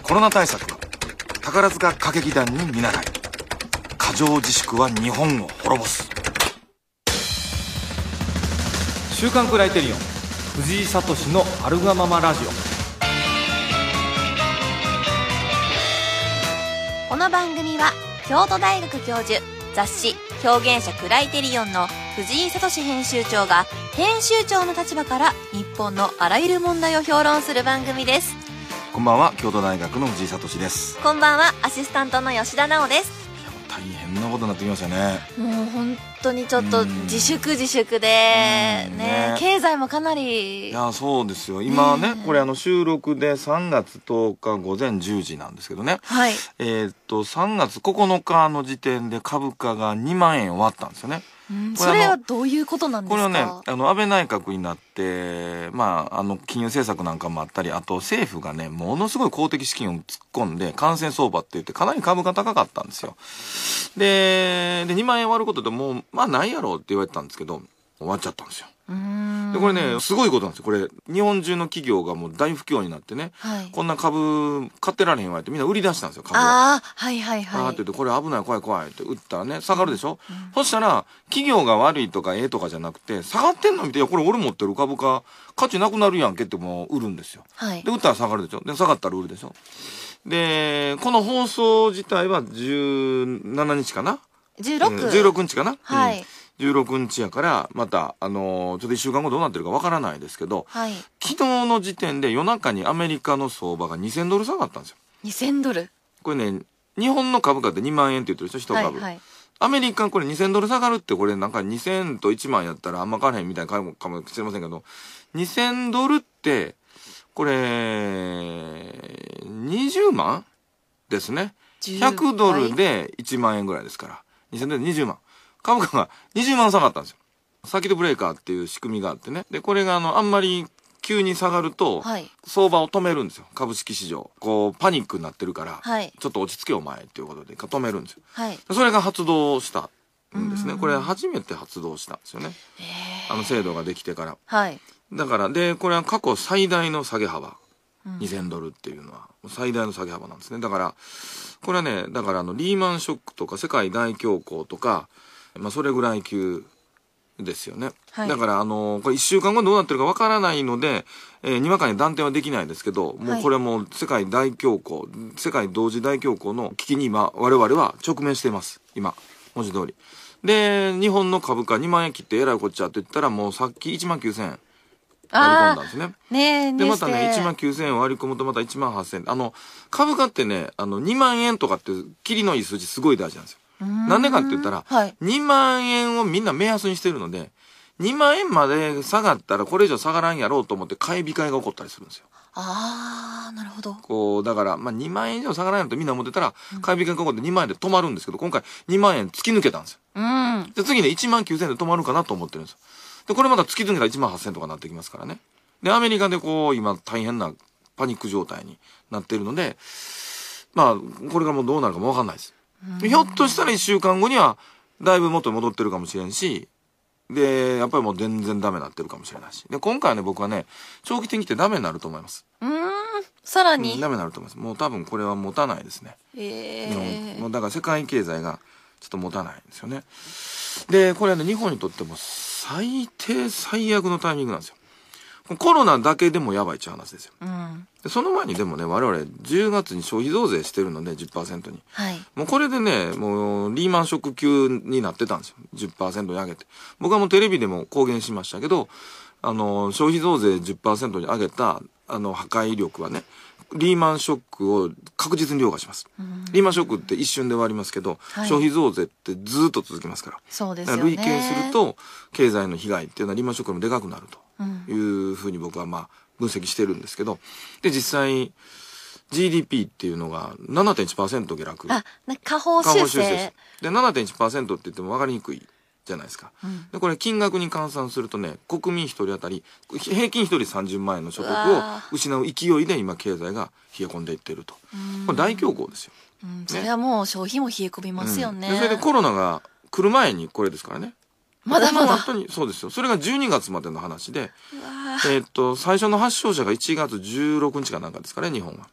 コロナ対策は宝塚歌劇団に見習い、過剰自粛は日本を滅ぼす。 週刊クライテリオン藤井聡のあるがままラジオ。 この番組は京都大学教授、雑誌表現者クライテリオンの藤井聡編集長が編集長の立場から日本のあらゆる問題を評論する番組です。 こんばんは、京都大学の藤井聡です。 こんばんは、アシスタントの吉田直です。 大変なことになってきましたね。 もう本当にちょっと自粛でね、経済もかなり。 いや、そうですよ。今ね、これ収録で3月10日午前10時なんですけどね。 はい。 3月9日の時点で株価が2万円終わったんですよね。 それはどういうことなんですか？ これはね、安倍内閣になって、金融政策なんかもあったり、あと政府がね、ものすごい公的資金を突っ込んで、感染相場って言ってかなり株が高かったんですよ。で、2万円割ることでもう、ないやろうって言われてたんですけど、終わっちゃったんですよ。で、これね、すごいことなんですよ。これ、日本中の企業がもう大不況になってね、はい、こんな株買ってられへんわってみんな売り出したんですよ、株を。 はいはいはい。 って言って、これ危ない怖いって売ったらね、下がるでしょ、そしたら、企業が悪いとかとかじゃなくて、下がってんの見て、いや、これ俺持ってる株価、価値なくなるやんけってもう売るんですよ。はい、で、売ったら下がるでしょで、下がったら売るでしょで、この放送自体は17日かな ?16 日かなはい。16日やから、また、ちょっと1週間後どうなってるかわからないですけど、はい、昨日の時点で夜中にアメリカの相場が2000ドル下がったんですよ。 2000ドルこれね、日本の株価って2万円って言ってるでしょ、1株。はいはい、アメリカこれ2000ドル下がるって、これなんか2000と1万やったらあんま変わらへんみたいなかもしれませんけど、2000ドルって、これ、20万ですね。100ドルで1万円ぐらいですから。2000ドルで20万。株価が20万下がったんですよ。サーキットブレーカーっていう仕組みがあってね。で、これがあんまり急に下がると、相場を止めるんですよ。株式市場。こう、パニックになってるから、はい、ちょっと落ち着けお前っていうことで止めるんですよ。はい、それが発動したんですね。これ初めて発動したんですよね。制度ができてから。はい、だから、で、これは過去最大の下げ幅。2000ドルっていうのは最大の下げ幅なんですね。だから、これはね、だからリーマンショックとか世界大恐慌とか、それぐらい級ですよね。はい、だから、これ1週間後どうなってるかわからないので、にわかに断定はできないですけど、もうこれも世界大恐慌、世界同時大恐慌の危機に今、我々は直面しています。今、文字通り。で、日本の株価2万円切ってえらいこっちゃって言ったら、もうさっき1万9000円。割り込んだんですね。で、またね、1万9000円割り込むとまた1万8000円。株価ってね、2万円とかって、キリのいい数字すごい大事なんですよ。なんでかって言ったら、はい、2万円をみんな目安にしてるので、2万円まで下がったらこれ以上下がらんやろうと思って買い控えが起こったりするんですよ。 なるほど。 こう、だから、2万円以上下がらんやろとみんな思ってたら、買い控えが起こって2万円で止まるんですけど、今回2万円突き抜けたんですよ。で、次ね、1万9000円で止まるかなと思ってるんですよ。で、これまた突き抜けたら1万8000円とかなってきますからね。で、アメリカでこう、今大変なパニック状態になっているので、これがもうどうなるかもわかんないです。ひょっとしたら1週間後には、だいぶ元に戻ってるかもしれんし、で、やっぱりもう全然ダメになってるかもしれないし。で、今回はね、僕はね、長期的にってダメになると思います。 さらに、 ダメになると思います。もう多分これは持たないですね。日本。もうだから世界経済がちょっと持たないんですよね。で、これはね、日本にとっても最低最悪のタイミングなんですよ。コロナだけでもやばいっていう話ですよ。でその前にでもね、我々10月に消費増税してるので 10% に。はい。もうこれでね、もうリーマンショック級になってたんですよ。10% に上げて。僕はもうテレビでも公言しましたけど、消費増税 10% に上げた、破壊力はね、リーマンショックを確実に凌駕します。リーマンショックって一瞬で終わりますけど、はい、消費増税ってずっと続きますから。 そうですよね。 累計すると、経済の被害っていうのはリーマンショックよりもでかくなるというふうに僕は分析してるんですけど、で、実際、GDP っていうのが 7.1% 下落。 下方修正です。で、7.1% って言っても分かりにくいじゃないですか。で、これ金額に換算するとね、国民一人当たり、平均一人30万円の所得を失う勢いで今経済が冷え込んでいってると。これ大恐慌ですよ。 それはもう消費も冷え込みますよね。 でそれでコロナが来る前にこれですからね。 まだまだ。 本当にそうですよ。それが12月までの話で、最初の発症者が1月16日かなんかですかね、日本は。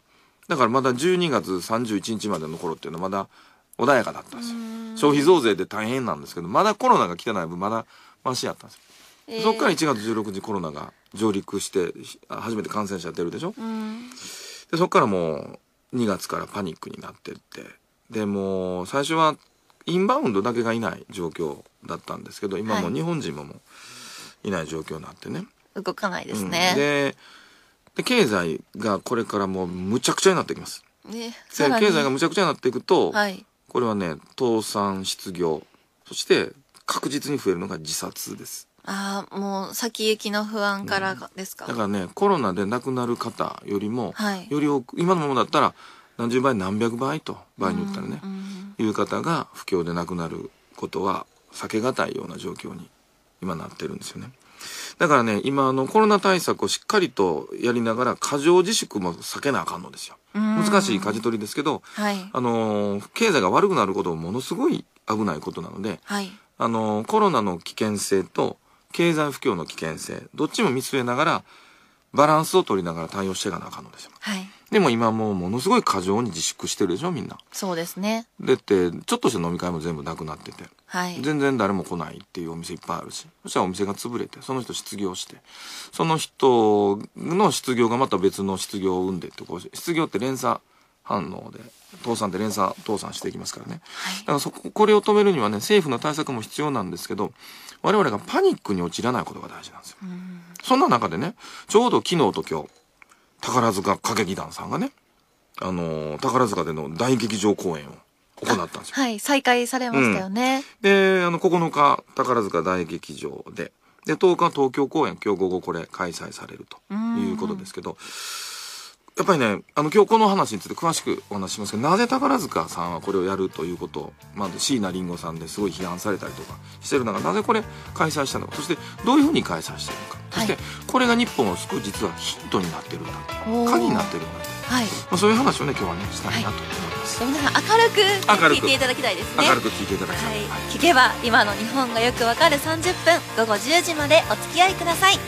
だからまだ12月31日までの頃っていうのはまだ穏やかだったんですよ。消費増税で大変なんですけど、まだコロナが来てない分まだマシやったんですよ。そっから1月16日コロナが上陸して初めて感染者出るでしょ。でそっからもう2月からパニックになってって、でもう最初はインバウンドだけがいない状況だったんですけど、今もう日本人ももういない状況になってね、 動かないですね。 で経済がこれからもうむちゃくちゃになってきます。で経済がむちゃくちゃになっていくと、これはね倒産失業、そして確実に増えるのが自殺です。 もう先行きの不安からですか。 だからねコロナで亡くなる方よりも、より多く今のままだったら何十倍何百倍と場合によったらね、いう方が不況で亡くなることは避けがたいような状況に今なってるんですよね。だからね今コロナ対策をしっかりとやりながら過剰自粛も避けなあかんのですよ。難しい舵取りですけど、経済が悪くなることもものすごい危ないことなので、コロナの危険性と経済不況の危険性どっちも見据えながらバランスを取りながら対応していかなあかんのですよ。でも今もうものすごい過剰に自粛してるでしょみんな。 そうですね。 だってちょっとした飲み会も全部なくなってて、全然誰も来ないっていうお店いっぱいあるし、そしたらお店が潰れてその人失業して、その人の失業がまた別の失業を生んでって、こう失業って連鎖反応で倒産って連鎖倒産していきますからね、だからこれを止めるにはね政府の対策も必要なんですけど、我々がパニックに陥らないことが大事なんですよ。そんな中でねちょうど昨日と今日宝塚歌劇団さんがね宝塚での大劇場公演を行ったんですよ。 再開されましたよね。 で9日宝塚大劇場で10日東京公演今日午後これ開催されるということですけど、やっぱりね今日この話について詳しくお話ししますけど、なぜ宝塚さんはこれをやるということをまず椎名林檎さんですごい批判されたりとかしてる中、なぜこれ開催したのか、そしてどういうふうに開催しているのか、そしてこれが日本を救う実はヒントになってるんだと、鍵になってるんだと、そういう話をね今日はねしたいなと思います。 皆さん明るく聞いていただきたいですね。 明るく聞いていただきたい、 聞けば今の日本がよくわかる30分、午後10時までお付き合いください。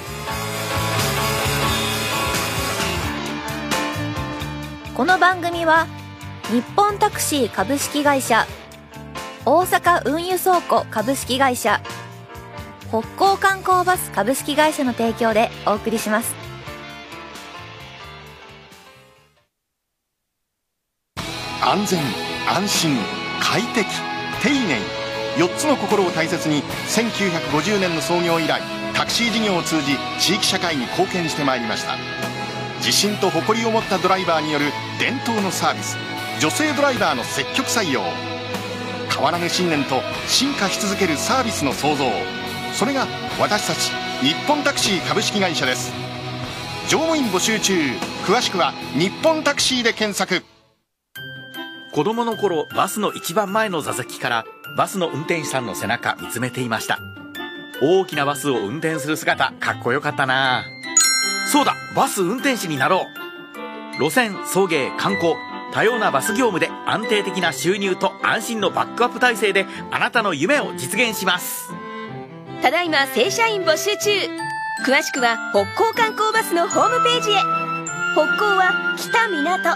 この番組は日本タクシー株式会社、大阪運輸倉庫株式会社、北港観光バス株式会社の提供でお送りします。 安全、安心、快適、丁寧、4つの心を大切に1950年の創業以来タクシー事業を通じ地域社会に貢献してまいりました。自信と誇りを持ったドライバーによる伝統のサービス、女性ドライバーの積極採用、変わらぬ信念と進化し続けるサービスの創造、それが私たち日本タクシー株式会社です。乗務員募集中。詳しくは日本タクシーで検索。 子供の頃バスの一番前の座席からバスの運転手さんの背中見つめていました。大きなバスを運転する姿かっこよかったな。そうだ、バス運転士になろう。路線、送迎、観光、多様なバス業務で安定的な収入と安心のバックアップ体制であなたの夢を実現します。 ただいま正社員募集中。詳しくは北港観光バスのホームページへ。北港は北港。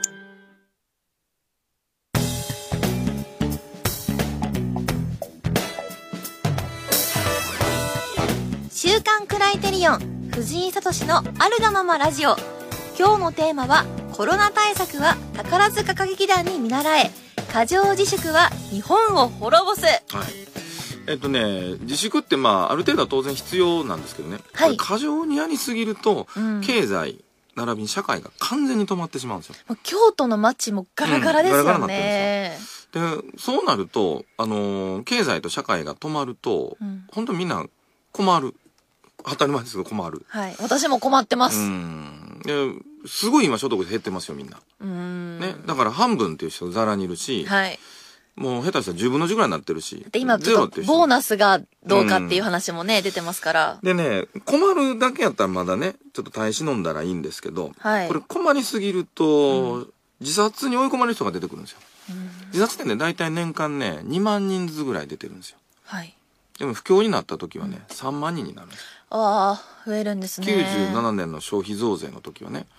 週刊クライテリオン藤井聡のあるがままラジオ。今日のテーマはコロナ対策は宝塚歌劇団に見習え、過剰自粛は日本を滅ぼす。 自粛ってある程度は当然必要なんですけどね、過剰にやりすぎると、経済並びに社会が完全に止まってしまうんですよ。 京都の街もガラガラですよね。 ガラガラになってるんですよ。でそうなると経済と社会が止まると、本当にみんな困る。当たり前ですけど困る。 私も困ってます。 すごい今所得減ってますよみんな。だから半分っていう人ざらにいるし、もう下手したら10分の10ぐらいになってるし。 で今ちょっとボーナスがどうかっていう話もね、出てますから。 でね、困るだけやったらまだねちょっと耐え忍んだらいいんですけど、これ困りすぎると、自殺に追い込まれる人が出てくるんですよ。自殺ってね大体年間ね2万人ずつぐらい出てるんですよ。でも不況になった時はね、3万人になるんです。 増えるんですね。 97年の消費増税の時はね、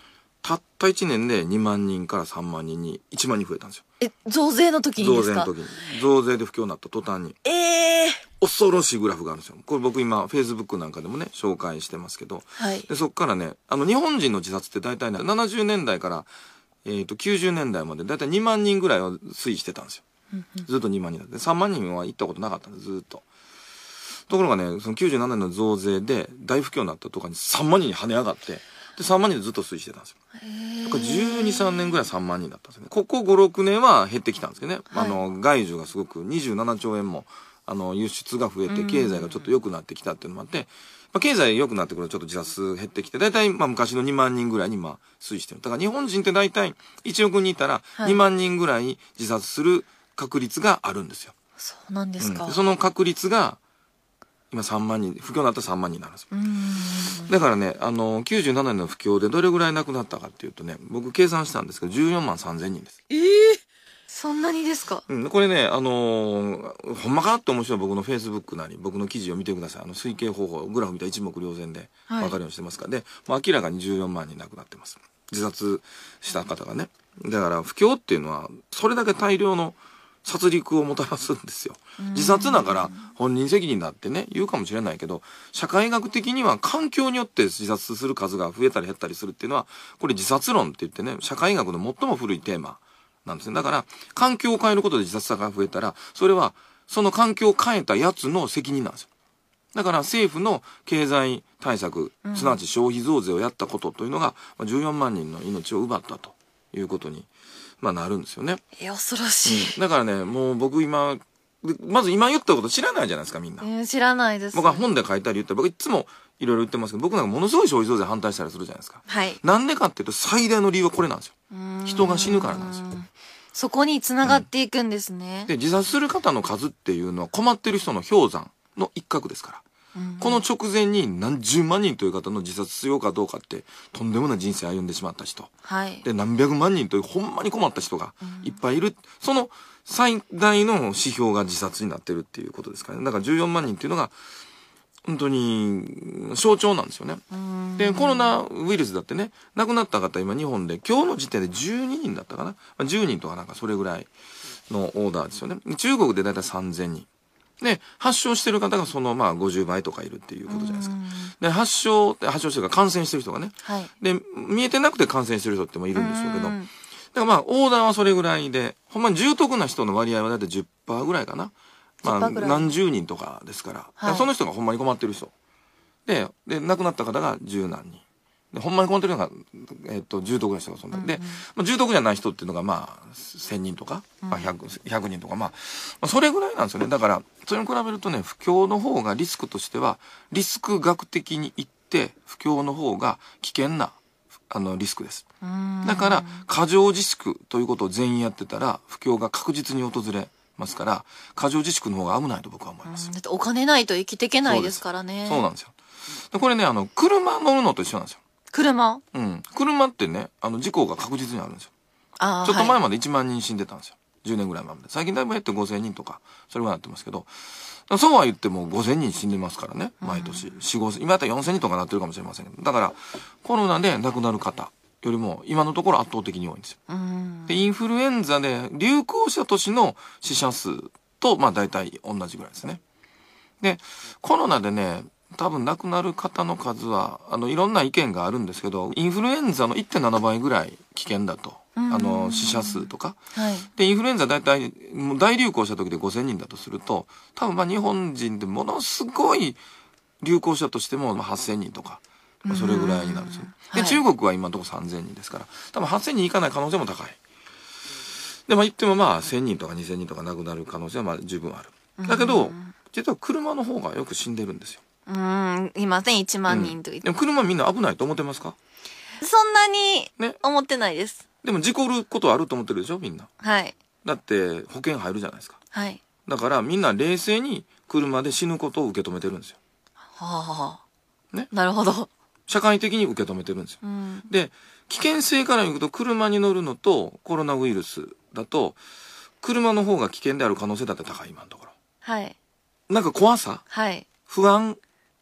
たった1年で2万人から3万人に1万人増えたんですよ。 増税の時にですか？ 増税の時に。増税で不況になった途端に。恐ろしいグラフがあるんですよ。これ僕今、Facebook なんかでもね、紹介してますけど。 はい。 で、そっからね、日本人の自殺って大体ね、70年代から、90年代まで大体2万人ぐらいは推移してたんですよ。ずっと2万人だって。3万人は行ったことなかったんです、ずっと。ところがね、その97年の増税で大不況になったとかに3万人に跳ね上がって、で、3万人でずっと推移してたんですよ。だから12、3年ぐらい3万人だったんですよね。ここ5、6年は減ってきたんですけどね。はい、外需がすごく27兆円も、輸出が増えて、経済がちょっと良くなってきたっていうのもあって、経済良くなってくるとちょっと自殺減ってきて、だいたい昔の2万人ぐらいに推移してる。だから日本人ってだいたい1億人いたら2万人ぐらい自殺する確率があるんですよ。 そうなんですか。 その確率が、今3万人、不況になったら3万人になるんですよ。だからね、97年の不況でどれぐらい亡くなったかっていうとね、僕計算したんですけど、14万3000人です。 そんなにですか？ これね、ほんまかって面白い僕の Facebook なり、僕の記事を見てください。推計方法、グラフ見たら一目瞭然で分かるようにしてますから。で、明らかに14万人亡くなってます。自殺した方がね。だから、不況っていうのは、それだけ大量の殺戮をもたらすんですよ。自殺だから本人責任だってね、言うかもしれないけど、社会学的には環境によって自殺する数が増えたり減ったりするっていうのは、これ自殺論って言ってね、社会学の最も古いテーマなんですね。だから、環境を変えることで自殺者が増えたら、それは、その環境を変えたやつの責任なんですよ。だから政府の経済対策、すなわち消費増税をやったことというのが、14万人の命を奪ったということに、なるんですよね。 恐ろしい。 だからね、もう僕今、まず今言ったこと知らないじゃないですか、みんな。 知らないです。 僕は本で書いたり言ったら、僕いつもいろいろ言ってますけど、僕なんかものすごい消費増税反対したりするじゃないですか。 はい。 なんでかっていうと、最大の理由はこれなんですよ。人が死ぬからなんですよ。 そこに繋がっていくんですね。 で、自殺する方の数っていうのは困ってる人の氷山の一角ですから。この直前に何十万人という方の自殺しようかどうかってとんでもない人生歩んでしまった人、 はい、 で何百万人というほんまに困った人がいっぱいいる、その最大の指標が自殺になってるっていうことですからね。だから14万人っていうのが本当に象徴なんですよね。でコロナウイルスだってね、亡くなった方今日本で今日の時点で12人だったかな、10人とかなんかそれぐらいのオーダーですよね。中国でだいたい3000人で、発症してる方がその50倍とかいるっていうことじゃないですか。で、発症してるか感染してる人がね。はい。で、見えてなくて感染してる人ってもいるんでしょうけど。だからオーダーはそれぐらいで、ほんまに重篤な人の割合はだいたい 10% ぐらいかな。何十人とかですから。はい、からその人がほんまに困ってる人。で、亡くなった方が十何人。で、ほんまに困ってるのが、重篤な人がそんな。で、重篤じゃない人っていうのが1000人とか、100人とか、それぐらいなんですよね。だから、それに比べるとね、不況の方がリスクとしては、リスク学的に言って、不況の方が危険な、リスクです。だから、過剰自粛ということを全員やってたら、不況が確実に訪れますから、過剰自粛の方が危ないと僕は思います。 だってお金ないと生きていけないですからね。 そうなんですよ。これね、車乗るのと一緒なんですよ。 車ってね、事故が確実にあるんですよ。ちょっと前まで1万人死んでたんですよ。10年ぐらい前まで。最近だいぶ減って5000人とか、それぐらいなってますけど、そうは言っても5000人死んでますからね、毎年。今だったら4000人とかなってるかもしれませんけど。だから、コロナで亡くなる方よりも、今のところ圧倒的に多いんですよ。で、インフルエンザで流行した年の死者数と、大体同じぐらいですね。で、コロナでね、多分亡くなる方の数は、いろんな意見があるんですけど、インフルエンザの 1.7 倍ぐらい危険だと。死者数とか。はい、で、インフルエンザ大体、もう大流行した時で5000人だとすると、多分日本人でものすごい流行したとしても8000人とか、それぐらいになるんですよ。で、中国は今のところ3000人ですから、多分8000人いかない可能性も高い。で、言っても1000人とか2000人とか亡くなる可能性は十分ある。だけど、実は車の方がよく死んでるんですよ。 今ね、1万人と言って。 でも車みんな危ないと思ってますか？ そんなに思ってないです。 でも事故ることあると思ってるでしょみんな。 はい。 だって保険入るじゃないですか。 はい。 だからみんな冷静に車で死ぬことを受け止めてるんですよ。 はあ。 ね。 なるほど。 社会的に受け止めてるんですよ。で、危険性から言うと車に乗るのとコロナウイルスだと、車の方が危険である可能性だって高い今のところ。 はい。 なんか怖さ、 はい。 不安、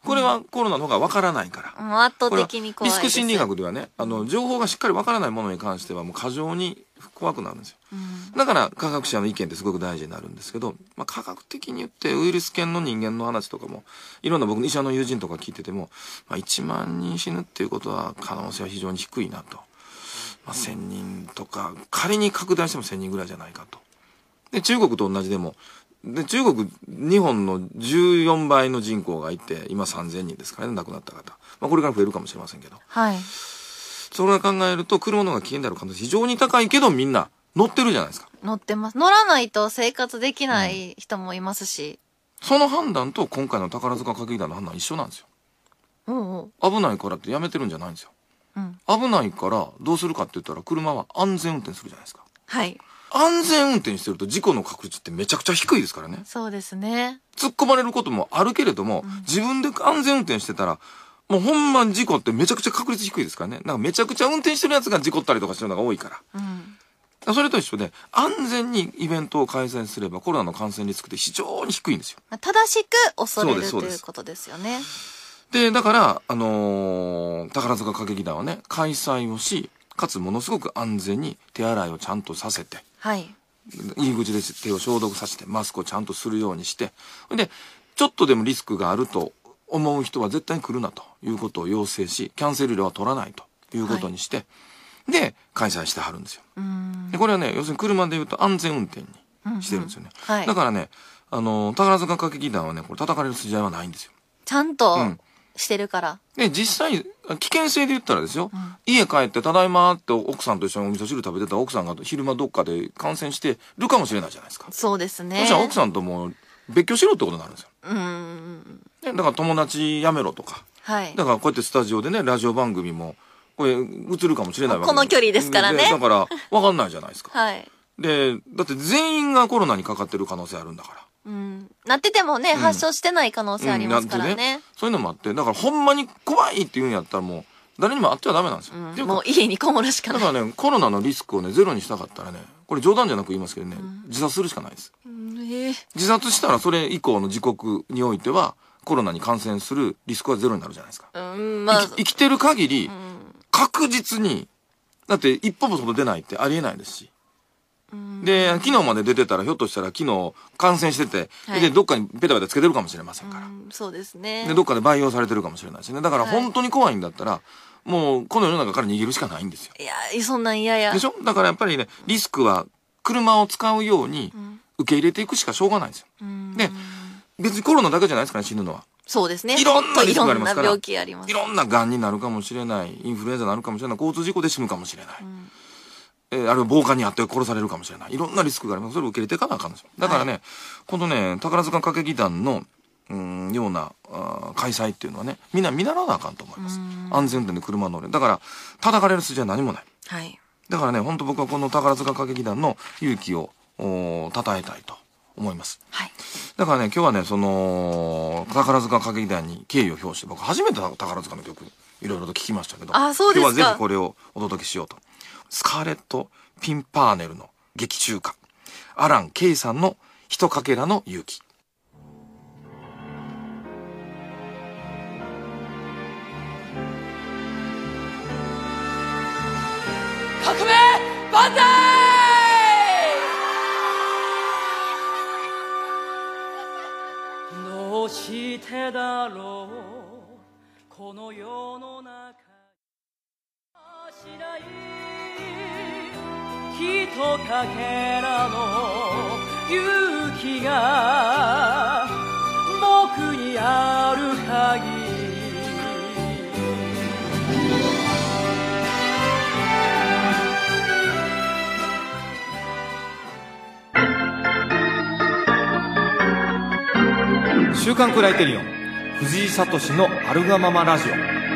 これはコロナの方が分からないから。 もう圧倒的に怖いです。 リスク心理学ではね、情報がしっかり分からないものに関してはもう過剰に怖くなるんですよ。だから科学者の意見ってすごく大事になるんですけど、科学的に言ってウイルス圏の人間の話とかも、いろんな僕の医者の友人とか聞いてても、1万人死ぬっていうことは可能性は非常に低いなと。1000人とか、仮に拡大しても1000人ぐらいじゃないかと。で、中国と同じでも、で、中国、日本の14倍の人口がいて、今3000人ですからね、亡くなった方。これから増えるかもしれませんけど。 はい。 それを考えると、車の方が危険である可能性非常に高いけど、みんな乗ってるじゃないですか。 乗ってます。乗らないと生活できない人もいますし。 その判断と今回の宝塚歌劇団の判断は一緒なんですよ。危ないからってやめてるんじゃないんですよ。危ないからどうするかって言ったら、車は安全運転するじゃないですか。 はい。 安全運転してると事故の確率ってめちゃくちゃ低いですからね。 そうですね。 突っ込まれることもあるけれども、自分で安全運転してたら、もうほんま事故ってめちゃくちゃ確率低いですからね。なんかめちゃくちゃ運転してるやつが事故ったりとかしてるのが多いから。それと一緒で、安全にイベントを開催すればコロナの感染リスクって非常に低いんですよ。 正しく恐れるということですよね。 で、だから、宝塚歌劇団はね、開催をし、かつものすごく安全に手洗いをちゃんとさせて、 はい。 入り口で手を消毒させて、マスクをちゃんとするようにして、で、ちょっとでもリスクがあると思う人は絶対に来るなということを要請し、キャンセル料は取らないということにして、で、開催してはるんですよ。で、これはね、要するに車で言うと安全運転にしてるんですよね。はい。だからね、宝塚歌劇団はね、これ叩かれる筋合いはないんですよ。 ちゃんと、してるから。 で、実際、危険性で言ったらですよ、家帰ってただいまって奥さんと一緒にお味噌汁食べてた奥さんが昼間どっかで感染してるかもしれないじゃないですか。 そうですね。 そしたら奥さんともう別居しろってことになるんですよ。だから友達やめろとか。はい。だからこうやってスタジオでね、ラジオ番組も、これ映るかもしれないわけこの距離ですからね。 だから、わかんないじゃないですか。 はい。 で、だって全員がコロナにかかってる可能性あるんだから。 なっててもね、発症してない可能性ありますからね。 そういうのもあって、だからほんまに怖いって言うんやったらもう、誰にも会っちゃダメなんですよ。 もう家にこもるしかない。 だからね、コロナのリスクをね、ゼロにしたかったらね、これ冗談じゃなく言いますけどね、自殺するしかないです。自殺したらそれ以降の時刻においては、コロナに感染するリスクはゼロになるじゃないですか。生きてる限り、確実に、だって一歩も外出ないってありえないですし。で、昨日まで出てたらひょっとしたら昨日感染してて、で、どっかにペタペタつけてるかもしれませんから。 そうですね。 で、どっかで培養されてるかもしれないしね。だから本当に怖いんだったら、もうこの世の中から逃げるしかないんですよ。 いや、そんなん嫌や。 でしょ？だからやっぱりね、リスクは車を使うように受け入れていくしかしょうがないんですよ。で、別にコロナだけじゃないですからね、死ぬのは。 そうですね。 いろんなリスクがありますから。 いろんな病気あります。 いろんな癌になるかもしれない、インフルエンザになるかもしれない、交通事故で死ぬかもしれない。あるいは暴漢にあって殺されるかもしれない。いろんなリスクがあります。それを受け入れていかなあかんんですよ。だからね、このね、宝塚歌劇団の、ような開催っていうのはね、みんな見習わなあかんと思います。安全運転で車乗れ。だから、叩かれる筋は何もない。はい。だからね、本当僕はこの宝塚歌劇団の勇気を、称えたいと思います。はい。だからね、今日はね、その、宝塚歌劇団に敬意を表して、僕初めて宝塚の曲、いろいろと聞きましたけど、 あ、そうですか。 今日はぜひこれをお届けしようと。スカーレット・ピンパーネルの劇中歌、アラン・ケイさんのひとかけらの勇気。 革命万歳！どうしてだろうこの世の中しないひとかけらの勇気が僕にある限り週刊クライテリオン藤井聡のあるがままラジオ。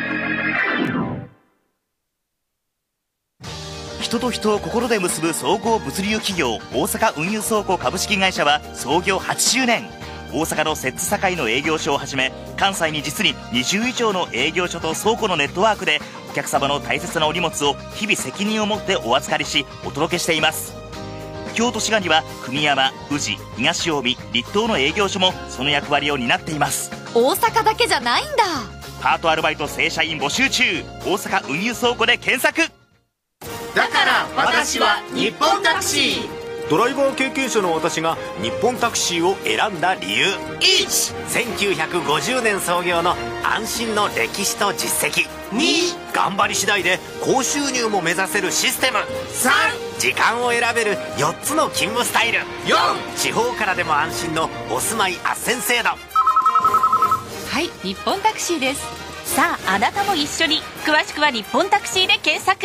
人と人を心で結ぶ総合物流企業大阪運輸倉庫株式会社は創業80年。大阪の摂津堺の営業所をはじめ関西に実に20以上の営業所と倉庫のネットワークでお客様の大切なお荷物を日々責任を持ってお預かりしお届けしています。京都滋賀には久美山、宇治、東近江、栗東の営業所もその役割を担っています。 大阪だけじゃないんだ。 パートアルバイト正社員募集中。大阪運輸倉庫で検索。 だから私は日本タクシー。 ドライバー経験者の私が日本タクシーを選んだ理由。1950年創業の安心の歴史と実績。2、頑張り次第で高収入も目指せるシステム。3、時間を選べる4つの勤務スタイル。4、地方からでも安心のお住まい斡旋制度。 はい、日本タクシーです。 さあ、あなたも一緒に。詳しくは日本タクシーで検索。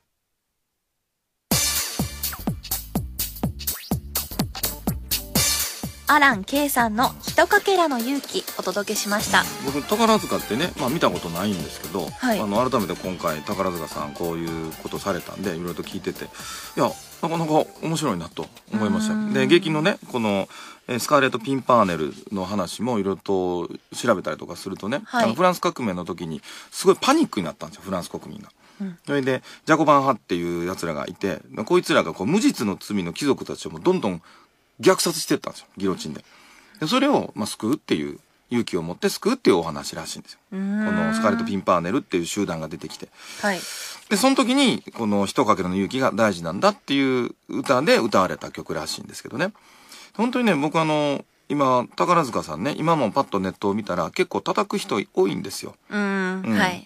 アラン・ケイさんのひとかけらの勇気お届けしました。 僕宝塚ってね、見たことないんですけど、 はい、 改めて今回宝塚さんこういうことされたんでいろいろと聞いてて、いやなかなか面白いなと思いました。で劇のねこのスカーレット・ピンパーネルの話もいろいろと調べたりとかするとね、はい、フランス革命の時にすごいパニックになったんですよ、フランス国民が。それでジャコバン派っていうやつらがいて、こいつらが無実の罪の貴族たちをもうどんどん虐殺してったんですよ、ギロチンで。でそれを救うっていう勇気を持って救うっていうお話らしいんですよ。このスカーレット・ピンパーネルっていう集団が出てきて、はい、でその時にこのひとかけらの勇気が大事なんだっていう歌で歌われた曲らしいんですけどね。本当にね、僕今宝塚さんね、今もパッとネットを見たら結構叩く人多いんですよ。はい。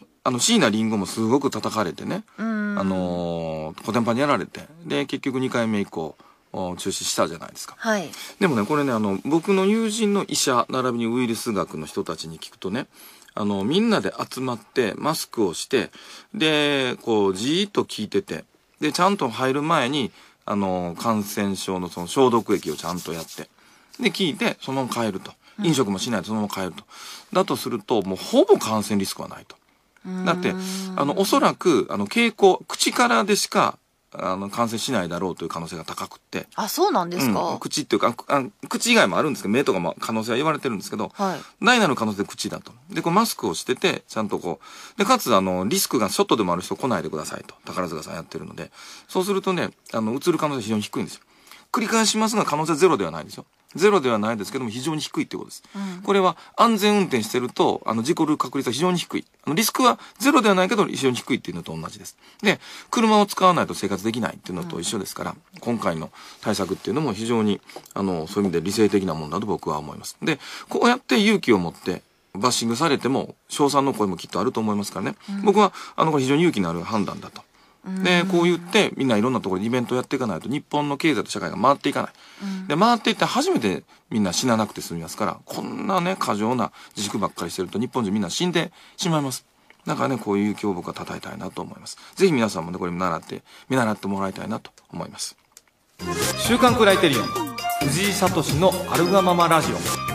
椎名林檎もすごく叩かれてね、コテンパンにやられて、で結局2回目以降中止したじゃないですか。はい。でもね、これね、僕の友人の医者並びにウイルス学の人たちに聞くとね、みんなで集まってマスクをして、でじーっと聞いてて、でちゃんと入る前に感染症のその消毒液をちゃんとやって、で聞いてそのまま帰ると、飲食もしないでそのまま帰ると、だとするともうほぼ感染リスクはないと。だっておそらく経口、口からでしか感染しないだろうという可能性が高くって。 あ、そうなんですか。 口っていうか口以外もあるんですけど、目とかも可能性は言われてるんですけど、はい、大なる可能性で口だと。でマスクをしててちゃんとでかつリスクがちょっとでもある人来ないでくださいと宝塚さんやってるので、そうするとねうつる可能性非常に低いんですよ。繰り返しますが可能性ゼロではないですよ。ゼロではないですけども非常に低いってことです。これは安全運転してると事故る確率は非常に低い。リスクはゼロではないけど非常に低いっていうのと同じです。で車を使わないと生活できないっていうのと一緒ですから、今回の対策っていうのも非常にそういう意味で理性的なものだと僕は思います。でこうやって勇気を持ってバッシングされても称賛の声もきっとあると思いますからね、僕はこれ非常に勇気のある判断だと。でこう言ってみんないろんなところでイベントをやっていかないと日本の経済と社会が回っていかない。で回っていって初めてみんな死ななくて済みますから、こんなね過剰な自粛ばっかりしてると日本人みんな死んでしまいます。だからねこういう勇気を僕は叩いたいなと思います。ぜひ皆さんもねこれ見習ってもらいたいなと思います。 週刊クライテリオン藤井聡のあるがままラジオ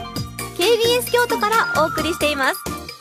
KBS 京都からお送りしています。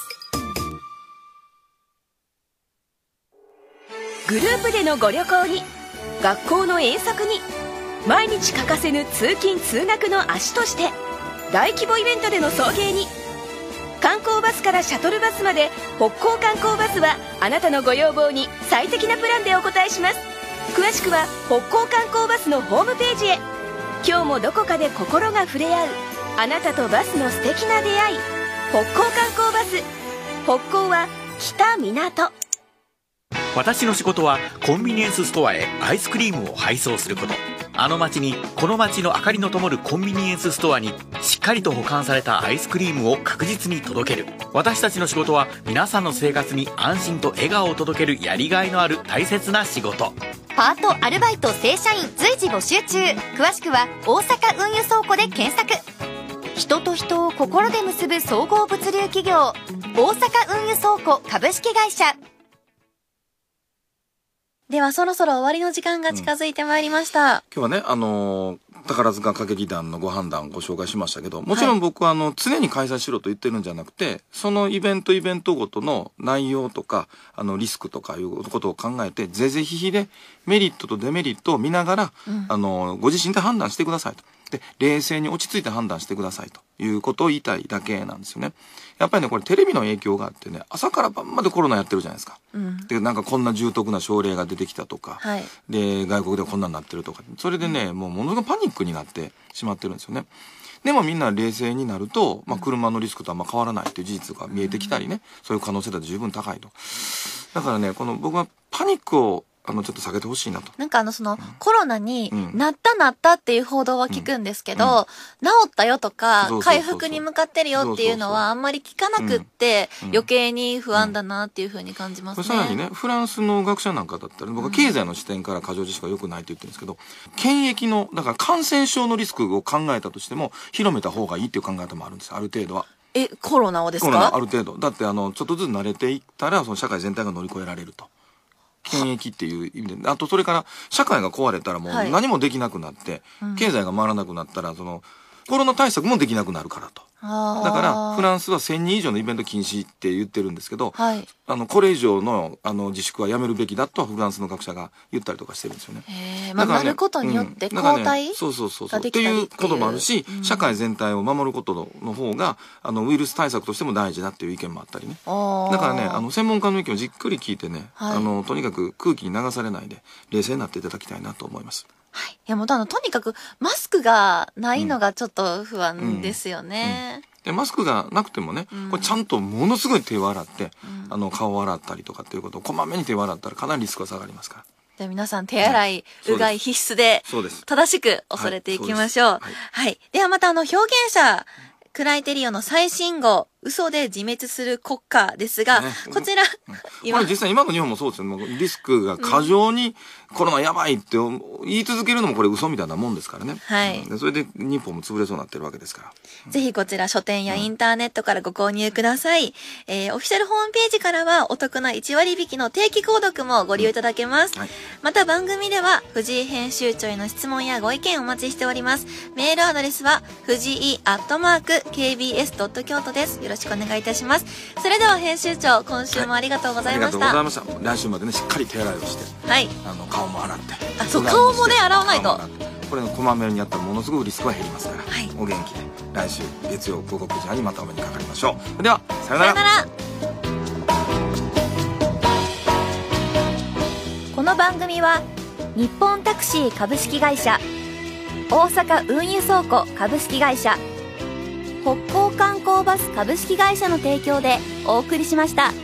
グループでのご旅行に、学校の遠足に、毎日欠かせぬ通勤通学の足として、大規模イベントでの送迎に、観光バスからシャトルバスまで北高観光バスはあなたのご要望に最適なプランでお答えします。詳しくは北高観光バスのホームページへ。今日もどこかで心が触れ合うあなたとバスの素敵な出会い。北高観光バス。北高は北港。 私の仕事はコンビニエンスストアへアイスクリームを配送すること。あの街にこの街の明かりの灯るコンビニエンスストアにしっかりと保管されたアイスクリームを確実に届ける。私たちの仕事は皆さんの生活に安心と笑顔を届けるやりがいのある大切な仕事。 パート、アルバイト、正社員随時募集中。詳しくは大阪運輸倉庫で検索。人と人を心で結ぶ総合物流企業大阪運輸倉庫株式会社。ではそろそろ終わりの時間が近づいてまいりました。 今日はね宝塚歌劇団のご判断をご紹介しましたけど、もちろん僕は常に開催しろと言ってるんじゃなくて、そのイベントごとの内容とかリスクとかいうことを考えて是々非々でメリットとデメリットを見ながら、ご自身で判断してくださいと。で冷静に落ち着いて判断してくださいということを言いたいだけなんですよね。やっぱりねこれテレビの影響があってね、朝から晩までコロナやってるじゃないですか。でなんかこんな重篤な症例が出てきたとか、で外国ではこんなになってるとか、それでねもうものすごくパニッックになってしまってるんですよね。でもみんな冷静になると、車のリスクとあんま変わらないっていう事実が見えてきたりね、そういう可能性だって十分高いと。だからね、僕はパニックをちょっと下げてほしいなと。 なんかコロナになったっていう報道は聞くんですけど、治ったよとか、回復に向かってるよっていうのはあんまり聞かなくって、余計に不安だなっていうふうに感じますね。 さらにね、フランスの学者なんかだったら、僕は経済の視点から過剰自粛は良くないって言ってるんですけど、検疫の、だから感染症のリスクを考えたとしても、広めた方がいいっていう考え方もあるんです、ある程度は。 コロナをですか？ コロナある程度。だってちょっとずつ慣れていったら、その社会全体が乗り越えられると。検疫っていう意味で、あとそれから社会が壊れたらもう何もできなくなって、経済が回らなくなったら、コロナ対策もできなくなるからと。だからフランスは1000人以上のイベント禁止って言ってるんですけど、これ以上の自粛はやめるべきだとフランスの学者が言ったりとかしてるんですよね。 なることによって交代ができたりっていうこともあるし、社会全体を守ることの方がウイルス対策としても大事だっていう意見もあったりね。だからね、専門家の意見をじっくり聞いてね、とにかく空気に流されないで冷静になっていただきたいなと思います。 はい。いやもうとにかくマスクがないのがちょっと不安ですよね。 でマスクがなくてもね、これちゃんとものすごい手を洗って、顔を洗ったりとかっていうことをこまめに手を洗ったらかなりリスクが下がりますから。 じゃあ皆さん手洗い、うがい必須で、正しく恐れていきましょう。はい。ではまた表現者、クライテリオの最新号、嘘で自滅する国家ですが、こちら、 これ実際今の日本もそうですよ。リスクが過剰にコロナやばいって言い続けるのもこれ嘘みたいなもんですからね。 はい。 それで日本も潰れそうになってるわけですから。 ぜひこちら書店やインターネットからご購入ください。オフィシャルホームページからはお得な1割引きの定期購読もご利用いただけます。また番組では藤井編集長への質問やご意見をお待ちしております。メールアドレスは藤井@kbs.京都です。よろしくお願いいたします。それでは編集長、今週もありがとうございました。 ありがとうございました。来週までね、しっかり手洗いをして、顔も洗って。 そう、顔もね、洗わないと。 これのこまめにやったらものすごくリスクは減りますから、お元気で来週月曜午後9時半にまたお目にかかりましょう。では、さよなら。 この番組は日本タクシー株式会社、大阪運輸倉庫株式会社、北港観光バス株式会社の提供でお送りしました。